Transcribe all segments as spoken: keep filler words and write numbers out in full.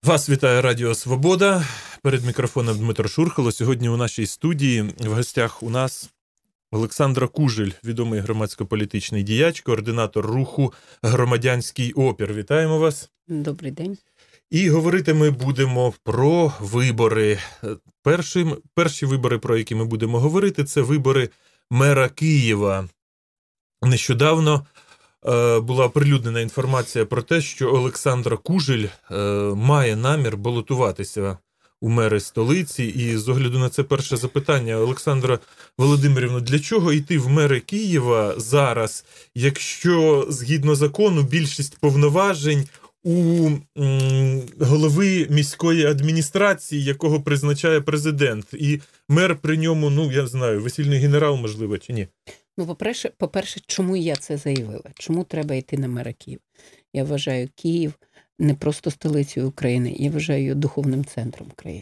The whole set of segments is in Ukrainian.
Вас вітає Радіо Свобода. Перед мікрофоном Дмитро Шурхало. Сьогодні у нашій студії в гостях у нас Олександра Кужель, відомий громадсько-політичний діяч, координатор руху «Громадянський опір». Вітаємо вас. Добрий день. І говорити ми будемо про вибори. Перші, перші вибори, про які ми будемо говорити, це вибори мера Києва. Нещодавно е, була оприлюднена інформація про те, що Олександра Кужель е, має намір балотуватися у мери столиці. І з огляду на це перше запитання, Олександра Володимирівна, для чого йти в мери Києва зараз, якщо, згідно закону, більшість повноважень у м, голови міської адміністрації, якого призначає президент, і мер при ньому, ну, я знаю, весільний генерал, можливо, чи ні? Ну, по-перше, по-перше, чому я це заявила? Чому треба йти на мера Києва? Я вважаю Київ не просто столицею України, я вважаю його духовним центром країни.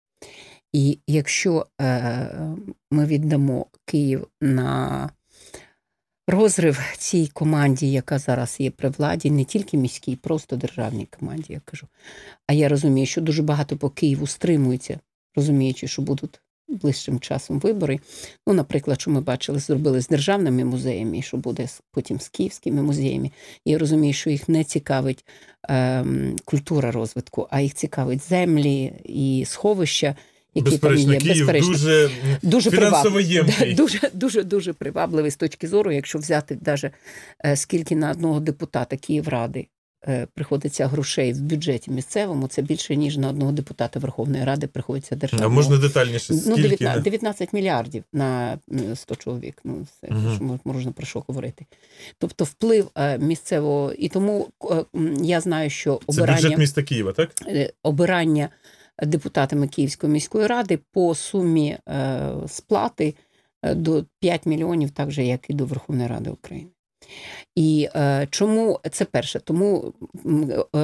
І якщо е, ми віддамо Київ на розрив цій команді, яка зараз є при владі, не тільки міській, просто державній команді, я кажу. А я розумію, що дуже багато по Києву стримується, розуміючи, що будуть ближчим часом вибори. Ну, наприклад, що ми бачили, зробили з державними музеями, і що буде потім з київськими музеями. І я розумію, що їх не цікавить е, культура розвитку, а їх цікавить землі і сховища, які безперечно, там є. Київ безперечно, дуже, дуже фінансово ємкий. Дуже, дуже, дуже привабливий з точки зору, якщо взяти навіть скільки на одного депутата Київради приходиться грошей в бюджеті місцевому, це більше, ніж на одного депутата Верховної Ради приходиться державного. А можна детальніше? Скільки? Ну, дев'ятнадцять, дев'ятнадцять мільярдів на сто чоловік. Ну, це угу. Можна про що говорити. Тобто вплив місцевого, і тому я знаю, що обирання... Це бюджет міста Києва, так? Обирання депутатами Київської міської ради по сумі е, сплати до п'ять мільйонів, так же, як і до Верховної Ради України. І е, чому? Це перше. Тому е,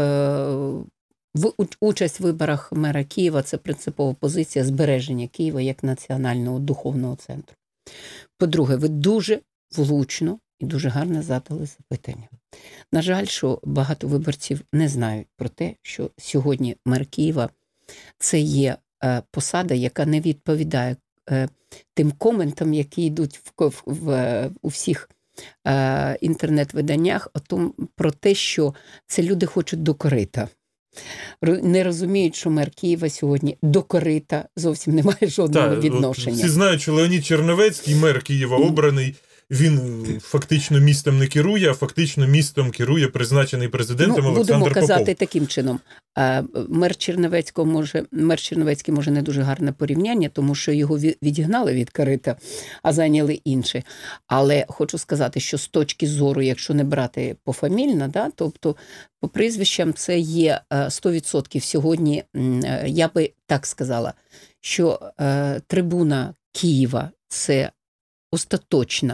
в, участь в виборах мера Києва – це принципова позиція збереження Києва як національного духовного центру. По-друге, ви дуже влучно і дуже гарно задали запитання. На жаль, що багато виборців не знають про те, що сьогодні мер Києва – це є е, посада, яка не відповідає е, тим коментам, які йдуть в, в, в, у всіх е, інтернет-виданнях о том, про те, що це люди хочуть до корита. Не розуміють, що мер Києва сьогодні до корита зовсім не має жодного Так, відношення. Всі знають, що Леонід Черновецький, мер Києва обраний, він фактично містом не керує, а фактично містом керує призначений президентом ну, Олександр Попов. Будемо казати таким чином. Мер Черновецького може, мер Черновецький може не дуже гарне порівняння, тому що його відігнали від корита, а зайняли інші. Але хочу сказати, що з точки зору, якщо не брати пофамільно, да, тобто по прізвищам це є сто відсотків сьогодні, я би так сказала, що трибуна Києва – це остаточна,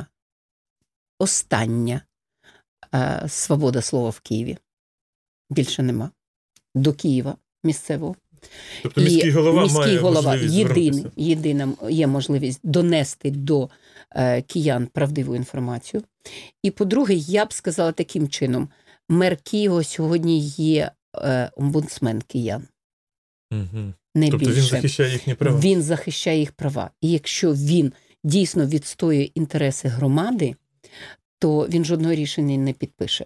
остання е, свобода слова в Києві. Більше нема. До Києва місцевого. Тобто міський голова міський має голова можливість єдиний, єдина є можливість донести до е, киян правдиву інформацію. І по-друге, я б сказала таким чином, мер Києва сьогодні є е, омбудсмен киян. Угу. Не тобто більше. Він захищає їхні права? Він захищає їх права. І якщо він дійсно відстоює інтереси громади, то він жодного рішення не підпише.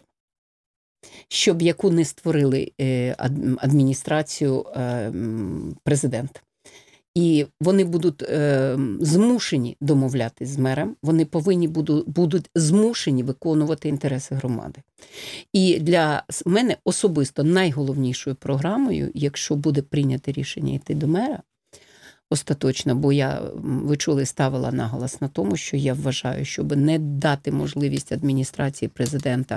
Щоб яку не створили адміністрацію президента. І вони будуть змушені домовлятись з мером, вони повинні будуть, будуть змушені виконувати інтереси громади. І для мене особисто найголовнішою програмою, якщо буде прийнято рішення йти до мера, остаточно, бо я, ви чули, ставила наголос на тому, що я вважаю, щоб не дати можливість адміністрації президента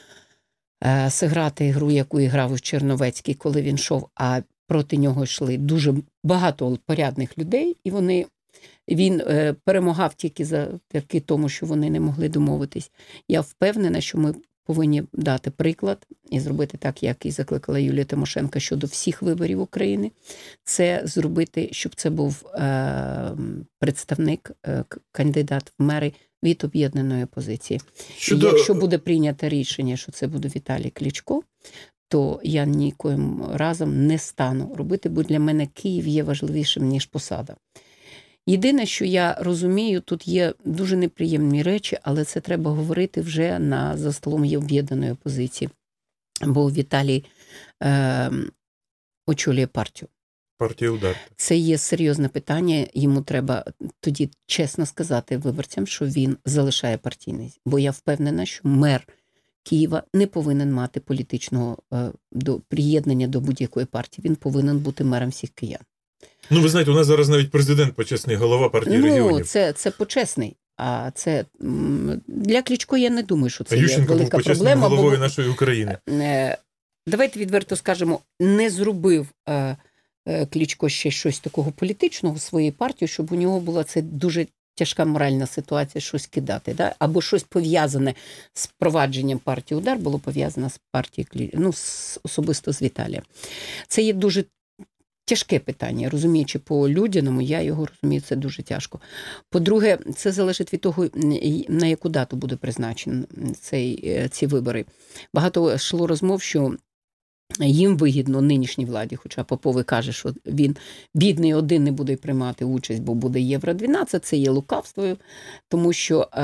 е, зіграти гру, яку і грав Черновецький, коли він йшов, а проти нього йшли дуже багато порядних людей, і вони, він е, перемагав тільки завдяки тому, що вони не могли домовитись. Я впевнена, що ми повинні дати приклад і зробити так, як і закликала Юлія Тимошенко щодо всіх виборів України. Це зробити, щоб це був е, представник, е, кандидат в мери від об'єднаної опозиції. Щодо... Якщо буде прийнято рішення, що це буде Віталій Кличко, то я нікоїм разом не стану робити, бо для мене Київ є важливішим, ніж посада. Єдине, що я розумію, тут є дуже неприємні речі, але це треба говорити вже на, за столом є об'єднаної опозиції. Бо Віталій е, очолює партію. Партія «Удар». Це є серйозне питання, йому треба тоді чесно сказати виборцям, що він залишає партійність. Бо я впевнена, що мер Києва не повинен мати політичного е, до, приєднання до будь-якої партії. Він повинен бути мером всіх киян. Ну, ви знаєте, у нас зараз навіть президент почесний, голова партії ну, регіонів. Ну, це, це почесний. А це для Кличко я не думаю, що це а є Ющенко велика був почесним проблема. головою бо, нашої України. Е, давайте відверто скажемо, не зробив е, е, Кличко ще щось такого політичного в своїй партії, щоб у нього була це дуже тяжка моральна ситуація щось кидати. Да? Або щось пов'язане з провадженням партії «Удар» було пов'язане з партією, ну, з, особисто з Віталієм. Це є дуже тяжке питання, розуміючи по-людяному, я його розумію, це дуже тяжко. По-друге, це залежить від того, на яку дату буде призначені цей, ці вибори. Багато йшло розмов, що їм вигідно нинішній владі, хоча Поповий каже, що він бідний один не буде приймати участь, бо буде євро дванадцять, це є лукавствою, тому що е,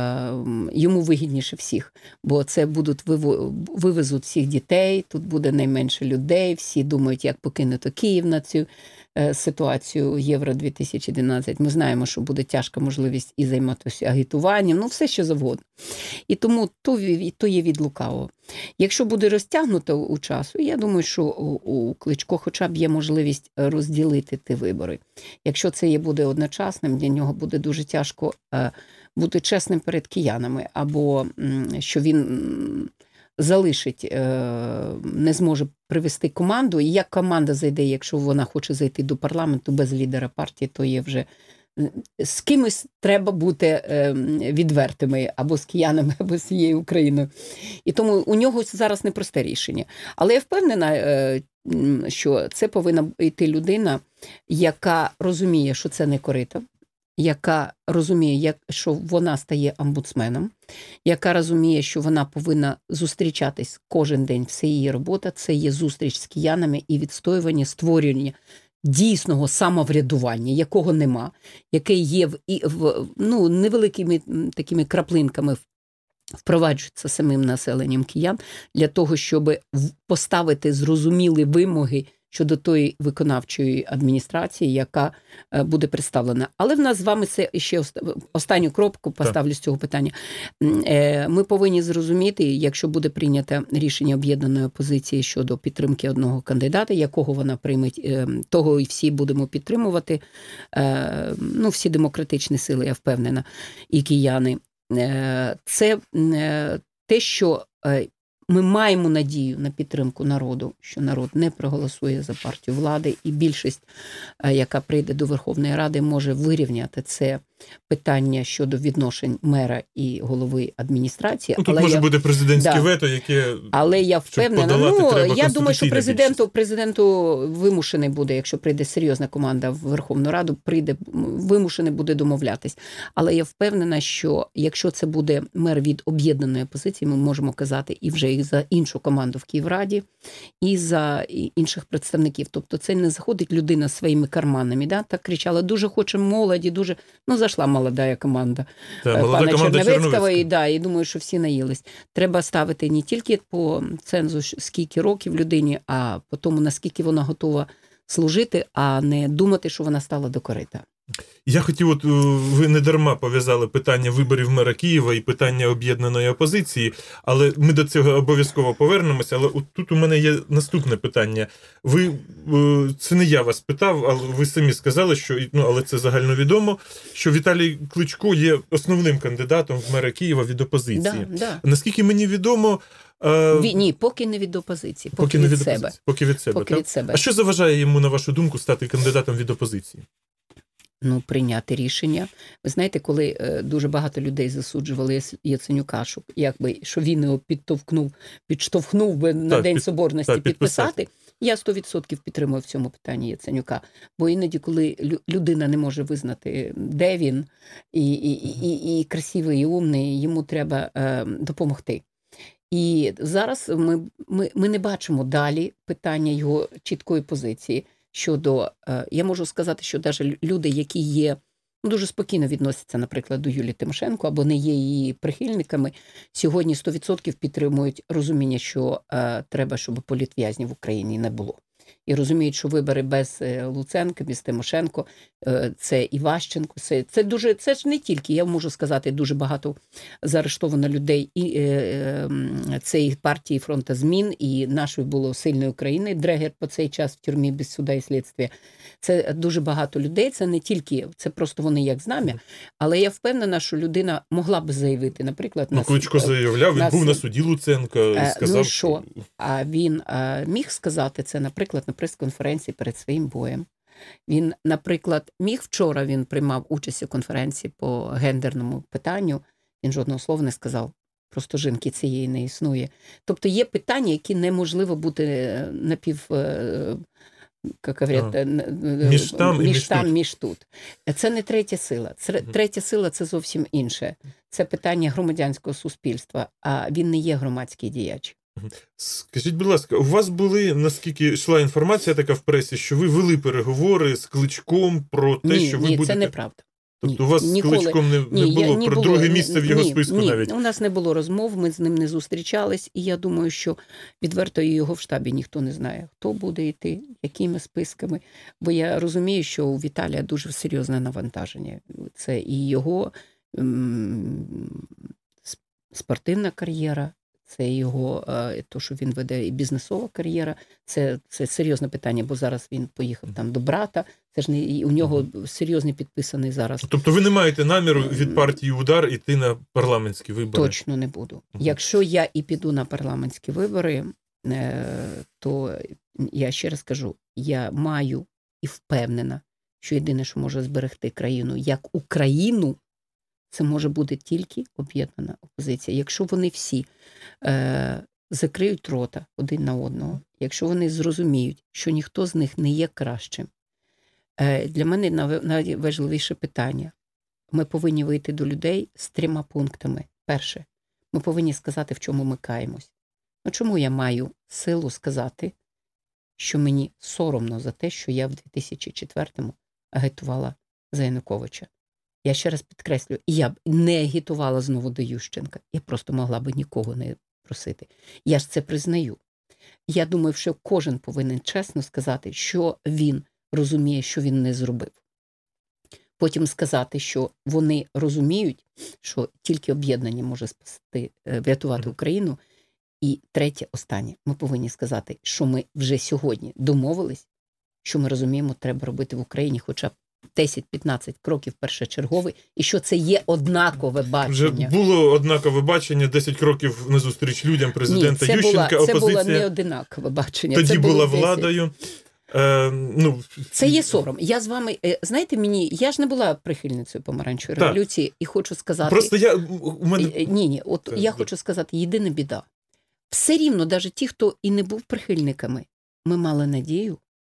йому вигідніше всіх, бо це будуть вивезуть всіх дітей, тут буде найменше людей, всі думають, як покинути Київ на цю е, ситуацію євро дві тисячі дванадцять. Ми знаємо, що буде тяжка можливість і займатися агітуванням, ну все що завгодно. І тому то, то є від лукавого. Якщо буде розтягнуто у часу, я думаю, що у Кличко хоча б є можливість розділити ті вибори. Якщо це є буде одночасним, для нього буде дуже тяжко бути чесним перед киянами, або що він залишить, не зможе привести команду, і як команда зайде, якщо вона хоче зайти до парламенту без лідера партії, то є вже з кимось треба бути відвертими, або з киянами, або з цією Україною. І тому у нього зараз непросте рішення. Але я впевнена, що це повинна йти людина, яка розуміє, що це не корито, яка розуміє, як, що вона стає омбудсменом, яка розуміє, що вона повинна зустрічатись кожен день. Все її робота – це є зустріч з киянами і відстоювання, створювання дійсного самоврядування, якого нема, яке є в, і, в ну, невеликими такими краплинками впроваджується самим населенням киян для того, щоб поставити зрозумілі вимоги щодо тої виконавчої адміністрації, яка буде представлена. Але в нас з вами це ще останню кропку поставлю так. з цього питання. Ми повинні зрозуміти, якщо буде прийнято рішення об'єднаної опозиції щодо підтримки одного кандидата, якого вона прийме, того і всі будемо підтримувати. Ну, всі демократичні сили, я впевнена, і кияни. Це те, що ми маємо надію на підтримку народу, що народ не проголосує за партію влади, і більшість, яка прийде до Верховної Ради, може вирівняти це питання щодо відношень мера і голови адміністрації. Ну, тут але може я... бути президентське да. вето, яке, але я впевнена, ну, я думаю, що президенту, більшість. президенту вимушений буде, якщо прийде серйозна команда в Верховну Раду, прийде, вимушений буде домовлятись. Але я впевнена, що якщо це буде мер від об'єднаної опозиції, ми можемо казати і вже і за іншу команду в Київраді, і за інших представників. Тобто це не заходить людина своїми карманами, да? Так кричала, дуже хочемо молоді, дуже, ну, зайшла молода команда Та, пана молода команда Черновецького, і, да, і думаю, що всі наїлись. Треба ставити не тільки по цензу, скільки років людині, а по тому, наскільки вона готова служити, а не думати, що вона стала до корита. Я хотів, от ви не дарма пов'язали питання виборів мера Києва і питання об'єднаної опозиції, але ми до цього обов'язково повернемося. Але от тут у мене є наступне питання. Ви, це не я вас питав, але ви самі сказали, що, ну, але це загальновідомо, що Віталій Кличко є основним кандидатом в мера Києва від опозиції. Да, да. Наскільки мені відомо... Ні, ні, поки не від опозиції, поки, поки від, не від себе. Опозиції. Поки від себе, поки так? від себе. А що заважає йому, на вашу думку, стати кандидатом від опозиції? Ну, прийняти рішення. Ви знаєте, коли е, дуже багато людей засуджували Яценюка, що, якби, що він його підтовкнув, підштовхнув би на так, День під, Соборності так, підписати, підписати. Я сто відсотків підтримую в цьому питанні Яценюка. Бо іноді, коли людина не може визнати, де він, і, і, і, і красивий, і умний, йому треба е, допомогти. І зараз ми, ми, ми не бачимо далі питання його чіткої позиції щодо, я можу сказати, що навіть люди, які є, ну, дуже спокійно відносяться, наприклад, до Юлії Тимошенко, або не є її прихильниками, сьогодні сто відсотків підтримують розуміння, що е, треба, щоб політв'язнів в Україні не було. І розуміють, що вибори без Луценка, без Тимошенко, це Іващенко, це, це дуже, це ж не тільки, я можу сказати, дуже багато заарештовано людей, і е, це і партії Фронта змін, і нашої було сильної України, Дрегер по цей час в тюрмі без суда і слідства. Це дуже багато людей, це не тільки, це просто вони як знам'я, але я впевнена, що людина могла б заявити, наприклад, ну, Кличко заявляв, він нас, був на суді Луценка, сказав. Ну що, а він а, міг сказати це, наприклад, на прес-конференції перед своїм боєм. Він, наприклад, міг вчора, він приймав участь у конференції по гендерному питанню, він жодного слова не сказав. Просто жінки цієї не існує. Тобто є питання, які неможливо бути напів, як говорять, між там, між, між, там тут. між тут. Це не третя сила. Третя сила – це зовсім інше. Це питання громадянського суспільства, а він не є громадський діяч. Скажіть, будь ласка, у вас були, наскільки йшла інформація така в пресі, що ви вели переговори з Кличком про те, ні, що ви ні, будете... Ні, це неправда. Тобто ні, у вас ніколи, з Кличком не, ні, не було ні, про було, друге місце в його ні, списку ні, навіть? У нас не було розмов, ми з ним не зустрічались, і я думаю, що відверто його в штабі ніхто не знає, хто буде йти, якими списками. Бо я розумію, що у Віталія дуже серйозне навантаження. Це і його м- спортивна кар'єра, це його, то, що він веде, і бізнесова кар'єра, це, це серйозне питання, бо зараз він поїхав там до брата, це ж не, у нього серйозний підписаний зараз. Тобто ви не маєте наміру від партії «Удар» йти на парламентські вибори? Точно не буду. Угу. Якщо я і піду на парламентські вибори, то я ще раз кажу, я маю і впевнена, що єдине, що може зберегти країну як Україну, це може бути тільки об'єднана опозиція. Якщо вони всі е, закриють рота один на одного, якщо вони зрозуміють, що ніхто з них не є кращим, е, для мене найважливіше питання. Ми повинні вийти до людей з трьома пунктами. Перше, ми повинні сказати, в чому ми каємось. Ну, чому я маю силу сказати, що мені соромно за те, що я в дві тисячі четвертому агітувала за Януковича? Я ще раз підкреслюю, я б не агітувала знову до Ющенка. Я просто могла б нікого не просити. Я ж це признаю. Я думаю, що кожен повинен чесно сказати, що він розуміє, що він не зробив. Потім сказати, що вони розуміють, що тільки об'єднання може спасти, врятувати Україну. І третє, останнє, ми повинні сказати, що ми вже сьогодні домовились, що ми розуміємо, треба робити в Україні хоча б десять-п'ятнадцять кроків першочерговий, і що це є однакове бачення. Вже було однакове бачення, десять кроків назустріч людям президента Ні, це Ющенка, була, це опозиція. Це було не однакове бачення. Тоді це була десять. владою. Е, ну, це є сором. Я з вами, знаєте, мені, я ж не була прихильницею помаранчевої так. революції, і хочу сказати... Просто я... У мене... Ні, ні, от так, я так. хочу сказати, єдина біда. Все рівно, навіть ті, хто і не був прихильниками, ми мали надію,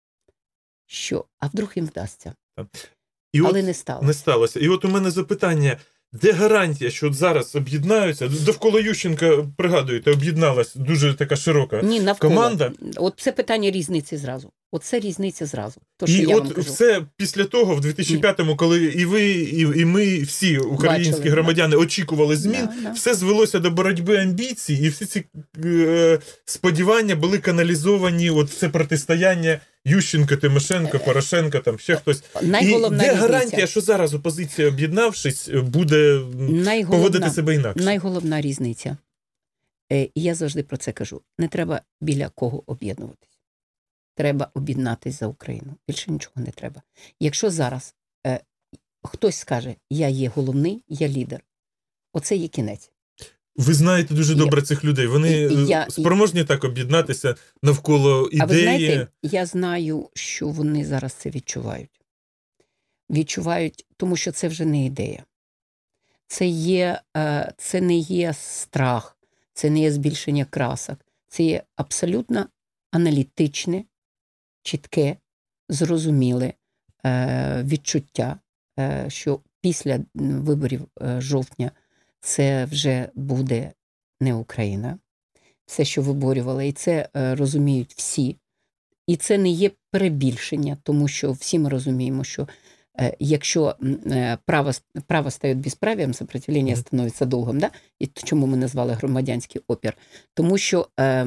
що, а вдруг їм вдасться. Так. І Але от не сталося. Не сталося. І от у мене запитання, де гарантія, що от зараз об'єднаються? Довкола Ющенка, пригадуєте, об'єдналась дуже така широка Ні, навколо. команда. От це питання різниці зразу. От це різниця зразу. То, що і я от вам кажу. все після того, в дві тисячі п'ятому, коли і ви, і, і ми, всі українські Бачили, громадяни да. очікували змін, да, да. все звелося до боротьби амбіцій, і всі ці е, сподівання були каналізовані, от це протистояння Ющенко, Тимошенко, Порошенко, там ще хтось. Найголовна і де різниця. гарантія, що зараз опозиція, об'єднавшись, буде найголовна, поводити себе інакше? Найголовна різниця. І я завжди про це кажу. Не треба біля кого об'єднуватись. Треба об'єднатись за Україну. Більше нічого не треба. Якщо зараз е, хтось скаже, я є головний, я лідер, оце є кінець. Ви знаєте дуже добре я, цих людей. Вони я, спроможні я, так об'єднатися навколо ідеї. А ви знаєте, я знаю, що вони зараз це відчувають. Відчувають, тому що це вже не ідея. Це, є, е, це не є страх, це не є збільшення красок. Це є абсолютно аналітичне, чітке, зрозуміле е, відчуття, е, що після виборів е, жовтня це вже буде не Україна, все, що виборювала, і це е, розуміють всі. І це не є перебільшення, тому що всі ми розуміємо, що е, якщо е, право, право стає безправ'ям, сопротивлення mm. становиться долгом, да? І чому ми назвали громадянський опір? Тому що е,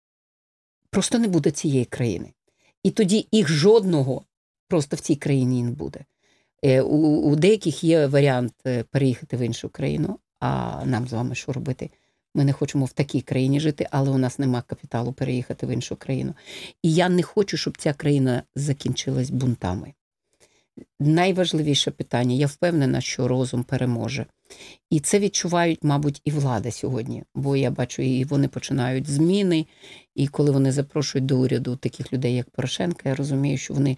просто не буде цієї країни. І тоді їх жодного просто в цій країні не буде. Е, у, у деяких є варіант переїхати в іншу країну, а нам з вами що робити? Ми не хочемо в такій країні жити, але у нас нема капіталу переїхати в іншу країну. І я не хочу, щоб ця країна закінчилась бунтами. Найважливіше питання, я впевнена, що розум переможе. І це відчувають, мабуть, і влада сьогодні. Бо я бачу, і вони починають зміни, і коли вони запрошують до уряду таких людей, як Порошенко, я розумію, що вони,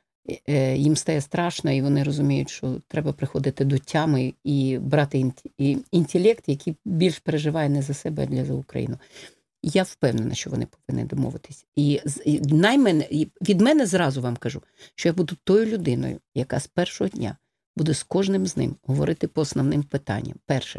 їм стає страшно, і вони розуміють, що треба приходити до тями і брати інтелект, який більш переживає не за себе, а за Україну. Я впевнена, що вони повинні домовитись. І, і наймене, від мене зразу вам кажу, що я буду тою людиною, яка з першого дня буде з кожним з ним говорити по основним питанням. Перше,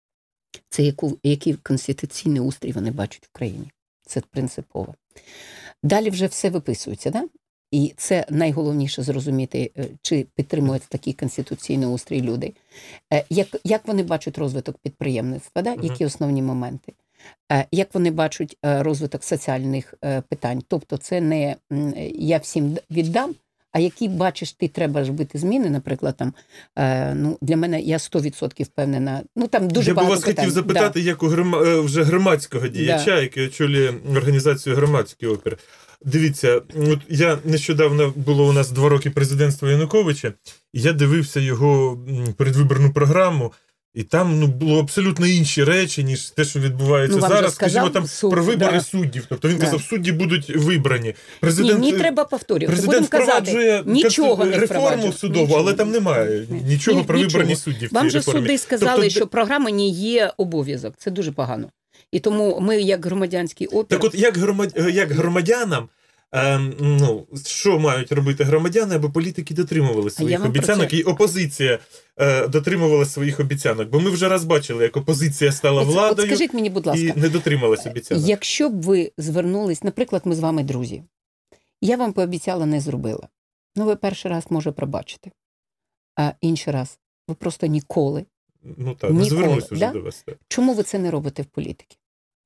це яку, який конституційний устрій вони бачать в країні. Це принципово. Далі вже все виписується, да? І це найголовніше зрозуміти, чи підтримують такий конституційний устрій люди. Як, як вони бачать розвиток підприємництва, да? Які основні моменти? Як вони бачать розвиток соціальних питань. Тобто це не я всім віддам, а які бачиш, ти треба робити зміни, наприклад, там, ну, для мене я сто відсотків впевнена, ну там дуже я багато Я би вас питань. хотів запитати, да. як у гром... вже громадського діяча, да. який очолює організацію «Громадський опір». Дивіться, от я нещодавно було у нас два роки президентства Януковича, і я дивився його передвиборну програму, і там ну, було абсолютно інші речі, ніж те, що відбувається ну, зараз. Скажімо, там суд, про вибори да. суддів. Тобто він да. казав, судді будуть вибрані. Президент, ні, не треба повторювати. Президент впроваджує нічого не реформу судову, нічого. Але там немає ні. нічого ні, про нічого. вибрані судді в Вам цій же реформі. Суди сказали, тобто, що програма не є обов'язок. Це дуже погано. І тому ми, як громадянський опір... Так от, як, громад... як громадянам, Ем, ну, що мають робити громадяни, аби політики дотримували своїх обіцянок, це... і опозиція е, дотримувала своїх обіцянок? Бо ми вже раз бачили, як опозиція стала от, владою от скажіть мені, будь ласка, і не дотрималась обіцянок. Якщо б ви звернулись, наприклад, ми з вами друзі, я вам пообіцяла, не зробила. Ну, ви перший раз, може, пробачите. А інший раз, ви просто ніколи, ну так, не звернусь уже да? до вас. Так. Чому ви це не робите в політиці?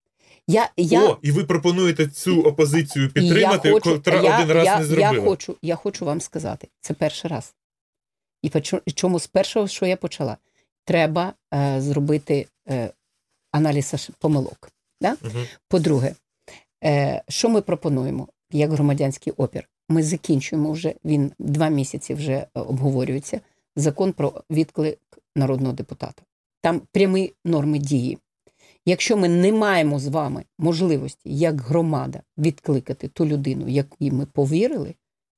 Я, я... О, і ви пропонуєте цю опозицію підтримати, котра я, один раз я, не зробила. Я хочу, я хочу вам сказати, це перший раз. І чому з першого, що я почала? Треба е, зробити е, аналіз помилок. Да? Угу. По-друге, е, що ми пропонуємо як громадянський опір? Ми закінчуємо вже, він два місяці вже обговорюється, закон про відклик народного депутата. Там прямі норми дії. Якщо ми не маємо з вами можливості, як громада, відкликати ту людину, якій ми повірили,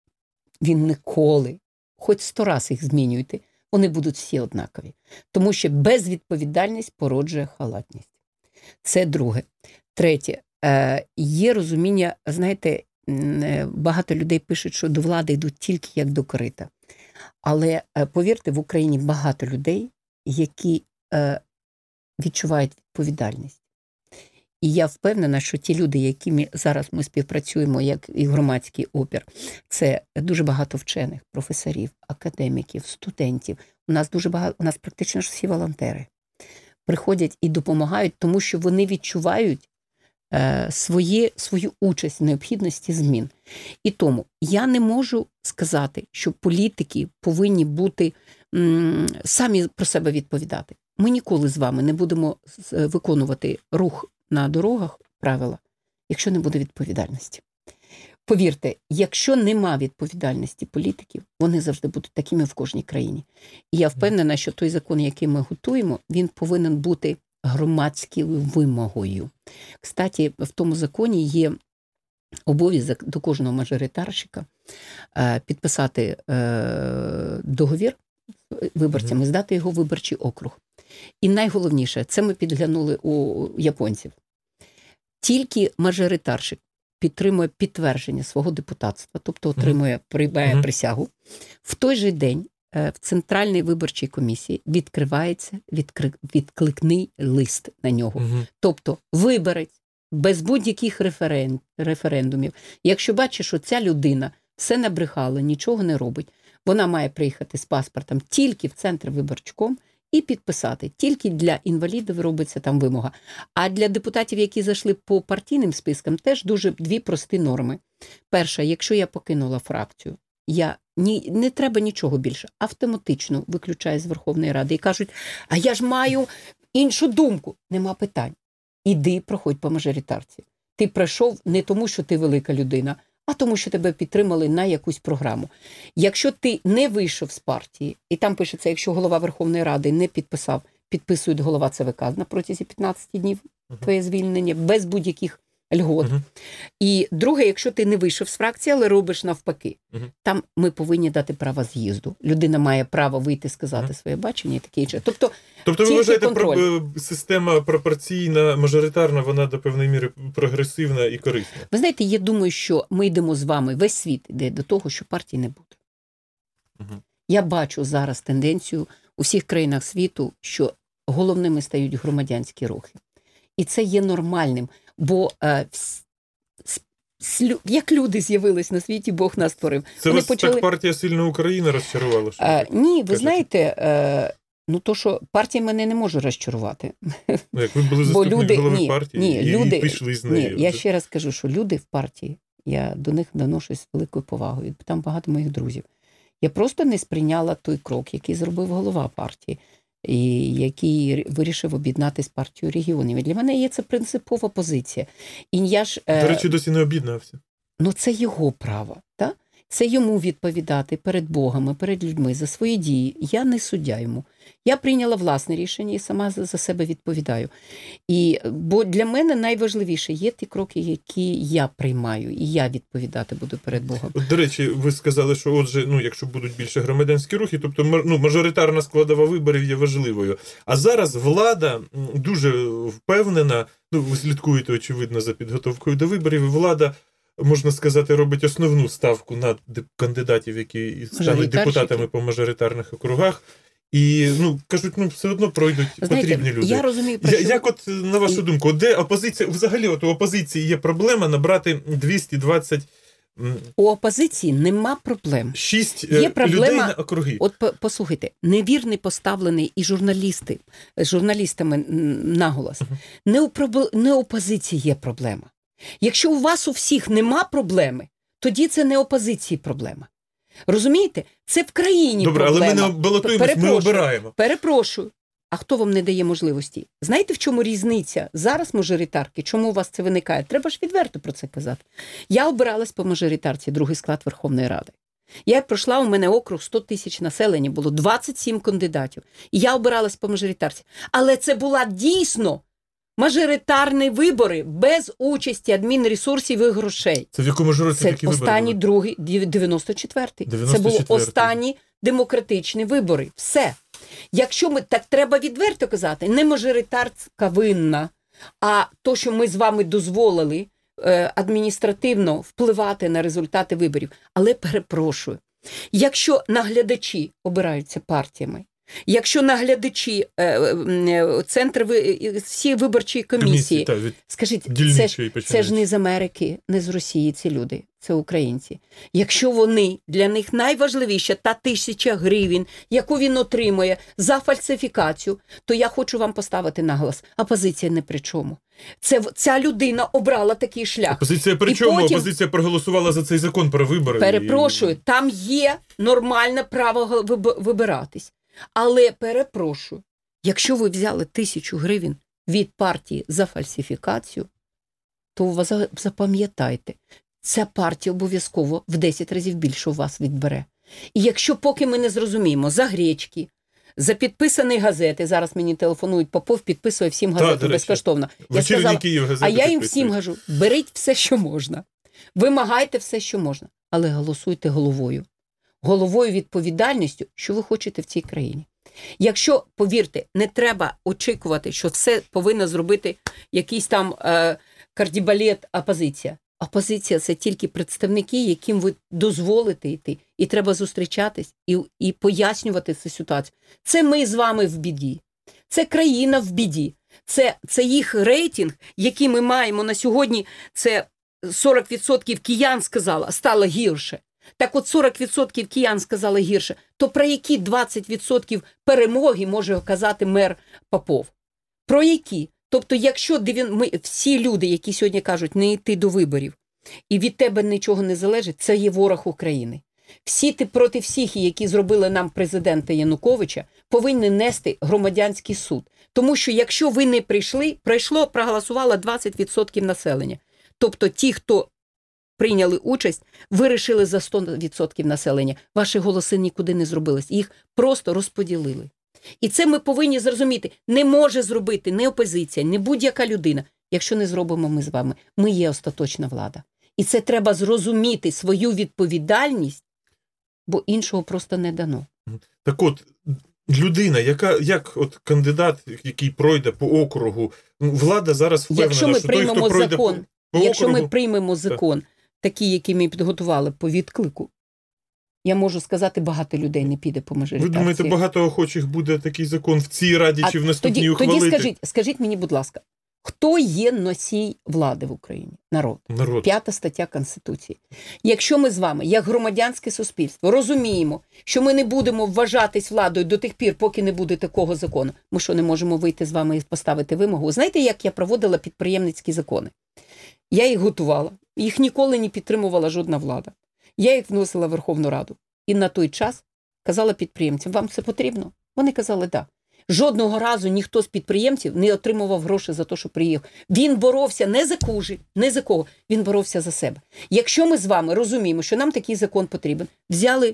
він ніколи, хоч сто раз їх змінюйте, вони будуть всі однакові. Тому що безвідповідальність породжує халатність. Це друге. Третє. Є розуміння, знаєте, багато людей пишуть, що до влади йдуть тільки як до корита. Але, повірте, в Україні багато людей, які відчувають відповідальність. І я впевнена, що ті люди, якими зараз ми співпрацюємо, як і громадський опір, це дуже багато вчених, професорів, академіків, студентів. У нас дуже багато, у нас практично ж всі волонтери приходять і допомагають, тому що вони відчувають е, своє, свою участь в необхідності змін. І тому я не можу сказати, що політики повинні бути м, самі про себе відповідати. Ми ніколи з вами не будемо виконувати рух на дорогах, правила, якщо не буде відповідальності. Повірте, якщо нема відповідальності політиків, вони завжди будуть такими в кожній країні. І я впевнена, що той закон, який ми готуємо, він повинен бути громадською вимогою. Кстати, в тому законі є обов'язок до кожного мажоритарщика підписати договір виборцями, здати його в виборчий округ. І найголовніше, це ми підглянули у японців. Тільки мажоритарщик підтримує підтвердження свого депутатства, тобто отримує, приймає mm-hmm. присягу, в той же день в Центральній виборчій комісії відкривається відкри... відкликний лист на нього. Mm-hmm. Тобто виборець без будь-яких референ... референдумів. Якщо бачиш, що ця людина все набрехала, нічого не робить, вона має приїхати з паспортом тільки в центр виборчком і підписати. Тільки для інвалідів робиться там вимога. А для депутатів, які зайшли по партійним спискам, теж дуже дві прості норми. Перша, якщо я покинула фракцію, я ні, не треба нічого більше, автоматично виключаю з Верховної Ради і кажуть, а я ж маю іншу думку. Нема питань. Іди, проходь по мажоритарці. Ти пройшов не тому, що ти велика людина, а тому, що тебе підтримали на якусь програму. Якщо ти не вийшов з партії, і там пишеться, якщо голова Верховної Ради не підписав, підписують голова ЦВК на протязі п'ятнадцяти днів твоє звільнення, без будь-яких льгот. Uh-huh. І друге, якщо ти не вийшов з фракції, але робиш навпаки. Uh-huh. Там ми повинні дати право з'їзду. Людина має право вийти, сказати uh-huh. своє бачення і таке інше. Тобто, тобто ви вважаєте, про, система пропорційна, мажоритарна, вона до певної міри прогресивна і корисна? Ви знаєте, я думаю, що ми йдемо з вами, весь світ йде до того, що партій не буде. Uh-huh. Я бачу зараз тенденцію у всіх країнах світу, що головними стають громадянські рухи. І це є нормальним. Бо е, як люди з'явились на світі, Бог нас створив. Це Вони вас почали... так партія «Сильна Україна» розчарувала? Що е, ні, ви кажете? знаєте, е, ну то, що партія мене не може розчарувати. Ну, як ви були заступник люди... голови ні, партії ні, і, люди... і пішли з нею. Ні, я ще раз кажу, що люди в партії, я до них доношусь з великою повагою. Там багато моїх друзів. Я просто не сприйняла той крок, який зробив голова партії. І який вирішив об'єднатися з партією регіонів. І для мене є це принципова позиція. І я ж, До речі, досі не об'єднався. Ну, це його право. Так? Це йому відповідати перед Богом, перед людьми за свої дії. Я не суддя йому. Я прийняла власне рішення і сама за, за себе відповідаю. І, бо для мене найважливіше є ті кроки, які я приймаю, і я відповідати буду перед Богом. От, до речі, ви сказали, що отже, ну, якщо будуть більше громадянські рухи, тобто ну, мажоритарна складова виборів є важливою. А зараз влада дуже впевнена, ну, ви слідкуєте, очевидно, за підготовкою до виборів, влада, можна сказати, робить основну ставку на кандидатів, які стануть депутатами по мажоритарних округах. І, ну, кажуть, ну, все одно пройдуть. Знаєте, потрібні люди. Я розумію, про я, що... Як от, на вашу думку, де опозиція, взагалі от у опозиції є проблема набрати двісті двадцять... У опозиції нема проблем. Шість є проблема, людей на округи. От послухайте, невірний поставлений і журналісти, журналістами наголос. Uh-huh. Не, у, не у опозиції є проблема. Якщо у вас у всіх нема проблеми, тоді це не опозиції проблема. Розумієте? Це в країні Добре, проблема. але ми не балотуємось, ми обираємо. Перепрошую. А хто вам не дає можливості? Знаєте, в чому різниця? Зараз мажоритарки, чому у вас це виникає? Треба ж відверто про це казати. Я обиралась по мажоритарці, другий склад Верховної Ради. Я пройшла, у мене округ сто тисяч населення, було двадцять сім кандидатів. І я обиралась по мажоритарці. Але це була дійсно мажоритарні вибори без участі адмінресурсів і грошей. Це в якому ж році це такі вибори останній, були? другий, дев'яносто четвертий. Це були останні демократичні вибори. Все. Якщо ми, так треба відверто казати, не мажоритарка винна, а то, що ми з вами дозволили е, адміністративно впливати на результати виборів. Але перепрошую, якщо наглядачі обираються партіями, якщо наглядачі, е, е, центри, всі виборчі комісії, комісії та, скажіть, це ж, це ж не з Америки, не з Росії ці люди, це українці. Якщо вони, для них найважливіше та тисяча гривень, яку він отримує за фальсифікацію, то я хочу вам поставити наголос, опозиція не при чому. Це, ця людина обрала такий шлях. Опозиція при чому? Потім... Опозиція проголосувала за цей закон про вибори. Перепрошую, і... там є нормальне право вибиратись. Але, перепрошую, якщо ви взяли тисячу гривень від партії за фальсифікацію, то у вас, запам'ятайте, ця партія обов'язково в десять разів більше у вас відбере. І якщо поки ми не зрозуміємо за гречки, за підписані газети, зараз мені телефонують, Попов підписує всім газети безкоштовно. Я сказала, а я їм всім кажу, беріть все, що можна, вимагайте все, що можна, але голосуйте головою. Головою відповідальністю, що ви хочете в цій країні. Якщо, повірте, не треба очікувати, що все повинна зробити якийсь там е, кардібалет опозиція. Опозиція – це тільки представники, яким ви дозволите йти. І треба зустрічатись і, і пояснювати цю ситуацію. Це ми з вами в біді. Це країна в біді. Це, це їх рейтинг, який ми маємо на сьогодні, це сорок відсотків киян сказало, стало гірше. Так от сорок відсотків киян сказали гірше. То про які двадцять відсотків перемоги може казати мер Попов? Про які? Тобто, якщо ми, всі люди, які сьогодні кажуть не йти до виборів, і від тебе нічого не залежить, це є ворог України. Всі ти проти всіх, які зробили нам президента Януковича, повинні нести громадянський суд. Тому що якщо ви не прийшли, пройшло, проголосувало двадцять відсотків населення. Тобто ті, хто прийняли участь, вирішили за сто відсотків населення. Ваші голоси нікуди не зробились. Їх просто розподілили. І це ми повинні зрозуміти. Не може зробити ні опозиція, ні будь-яка людина, якщо не зробимо ми з вами. Ми є остаточна влада. І це треба зрозуміти свою відповідальність, бо іншого просто не дано. Так от, людина, яка, як от кандидат, який пройде по округу, влада зараз впевнена, якщо ми що приймемо той, хто пройде закон, по, по якщо округу... ми приймемо закон, так. такий, який ми підготували по відклику, я можу сказати, багато людей не піде по мажоритарці. Ви думаєте, багато охочих буде такий закон в цій раді а чи в наступній тоді, ухвалити? Тоді скажіть, скажіть мені, будь ласка, хто є носій влади в Україні? Народ. Народ. П'ята стаття Конституції. Якщо ми з вами, як громадянське суспільство, розуміємо, що ми не будемо вважатись владою до тих пір, поки не буде такого закону, ми що, не можемо вийти з вами і поставити вимогу? Знаєте, як я проводила підприємницькі закони? Я їх готувала. Їх ніколи не підтримувала жодна влада. Я їх вносила в Верховну Раду. І на той час казала підприємцям, вам це потрібно? Вони казали, да. Жодного разу ніхто з підприємців не отримував гроші за те, що приїхав. Він боровся не за кужі, не за кого. Він боровся за себе. Якщо ми з вами розуміємо, що нам такий закон потрібен, взяли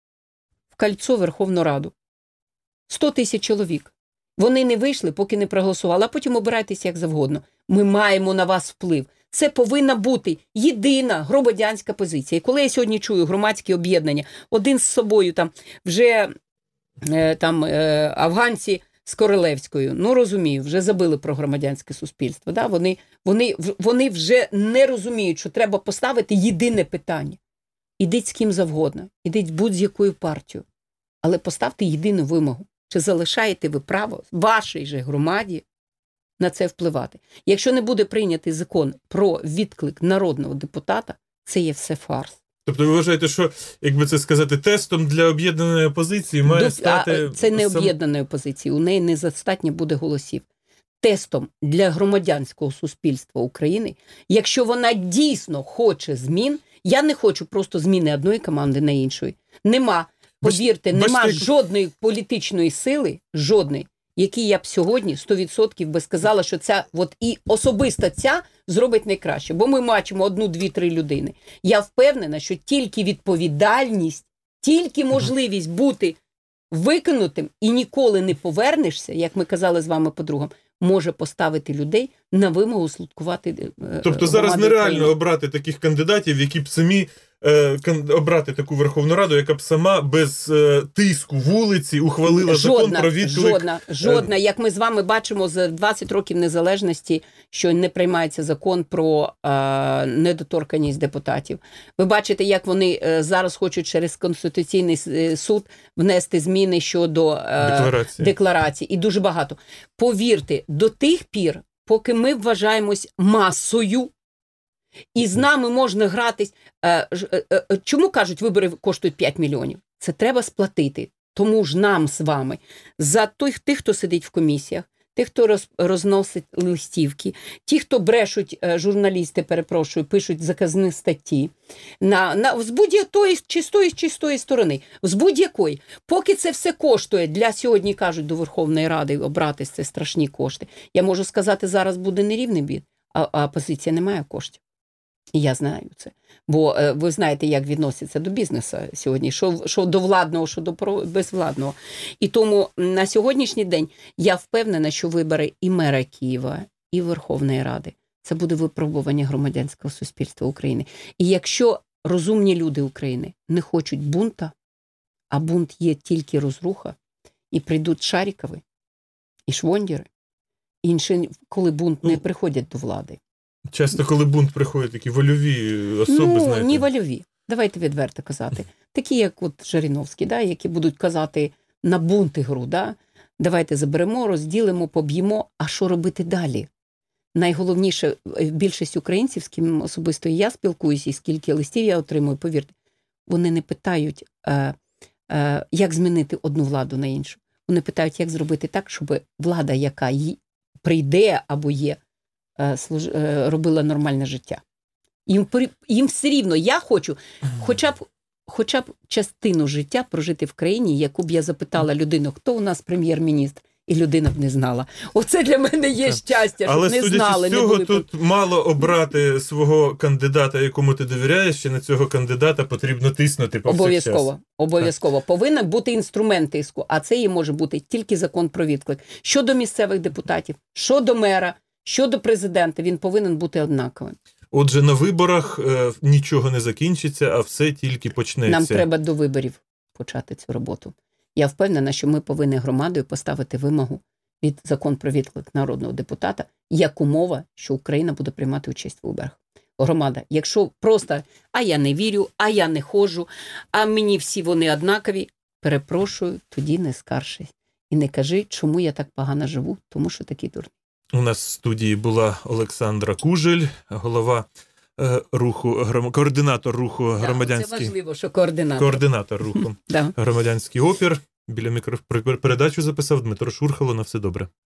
в кольцо Верховну Раду сто тисяч чоловік. Вони не вийшли, поки не проголосували, а потім обирайтеся як завгодно. Ми маємо на вас вплив. Це повинна бути єдина громадянська позиція. І коли я сьогодні чую громадські об'єднання, один з собою там вже е, там е, афганці з Королевською, ну розумію, вже забили про громадянське суспільство. Да? Вони, вони, вони вже не розуміють, що треба поставити єдине питання. Ідіть з ким завгодно, ідіть будь-якою партією, але поставте єдину вимогу. Чи залишаєте ви право вашій же громаді на це впливати? Якщо не буде прийнятий закон про відклик народного депутата, це є все фарс. Тобто ви вважаєте, що, як би це сказати, тестом для об'єднаної опозиції має До, стати... Це не сам... об'єднаної опозиції, у неї недостатньо буде голосів. Тестом для громадянського суспільства України, якщо вона дійсно хоче змін, я не хочу просто зміни одної команди на іншої. Нема, повірте, Бач, нема бачите, жодної політичної сили, жодної, якій я б сьогодні сто відсотків би сказала, що ця, от і особисто ця зробить найкраще. Бо ми бачимо одну, дві, три людини. Я впевнена, що тільки відповідальність, тільки можливість бути викинутим і ніколи не повернешся, як ми казали з вами подругам, може поставити людей на вимогу слідкувати. Тобто зараз нереально обрати таких кандидатів, які б самі е, обрати таку Верховну Раду, яка б сама без е, тиску вулиці ухвалила жодна, закон про відклик. Жодна, жодна. Як ми з вами бачимо за двадцять років незалежності, що не приймається закон про е, недоторканність депутатів. Ви бачите, як вони е, зараз хочуть через Конституційний суд внести зміни щодо е, декларації. декларації. І дуже багато. Повірте, до тих пір, поки ми вважаємось масою, і з нами можна гратись. Чому, кажуть, вибори коштують п'ять мільйонів? Це треба сплатити. Тому ж нам з вами за тих, тих хто сидить в комісіях, тих, хто роз, розносить листівки, ті, хто брешуть, журналісти, перепрошую, пишуть заказні статті, на, на, з будь-якої, чи з тої, чи з тої сторони, з будь-якої. Поки це все коштує, для сьогодні, кажуть, до Верховної Ради обратись, це страшні кошти. Я можу сказати, зараз буде нерівний бід, а, а опозиція не має коштів. І я знаю це. Бо е, ви знаєте, як відносяться до бізнесу сьогодні, що, що до владного, що до безвладного. І тому на сьогоднішній день я впевнена, що вибори і мера Києва, і Верховної Ради – це буде випробування громадянського суспільства України. І якщо розумні люди України не хочуть бунта, а бунт є тільки розруха, і прийдуть Шарікови, і Швондіри, інші, коли бунт не приходять до влади. Часто, коли бунт приходять, такі вольові особи, ну, знаєте. Ну, не вольові. Давайте відверто казати. Такі, як от Жириновський, да, які будуть казати на бунт ігру, да, Давайте заберемо, розділимо, поб'ємо, а що робити далі? Найголовніше, більшість українців, з ким особисто і я спілкуюся, і скільки листів я отримую, повірте, вони не питають, е, е, як змінити одну владу на іншу. Вони питають, як зробити так, щоб влада, яка й прийде або є, е, служ... е, робила нормальне життя. Їм, їм все рівно, я хочу хоча б, хоча б частину життя прожити в країні, яку б я запитала людину, хто у нас прем'єр-міністр, і людина б не знала. Оце для мене є щастя, але, щоб не знали. Але, судячи з цього, не були... тут мало обрати свого кандидата, якому ти довіряєш, і на цього кандидата потрібно тиснути повсякчас. Обов'язково. Обов'язково. Повинен бути інструмент тиску, а це і може бути тільки закон про відклик. Щодо місцевих депутатів, щодо мера, щодо президента, він повинен бути однаковим. Отже, на виборах е, нічого не закінчиться, а все тільки почнеться. Нам треба до виборів почати цю роботу. Я впевнена, що ми повинні громадою поставити вимогу від закон про відклик народного депутата, як умова, що Україна буде приймати участь в виборах. Громада, якщо просто, а я не вірю, а я не ходжу, а мені всі вони однакові, перепрошую, тоді не скаржись. І не кажи, чому я так погано живу, тому що такий дурний. У нас в студії була Олександра Кужель, голова е, руху, гром... координатор руху Да, громадянський... Це важливо, що координатор. Координатор руху Да. громадянський опір. Біля мікрофону передачу записав Дмитро Шурхало. На все добре.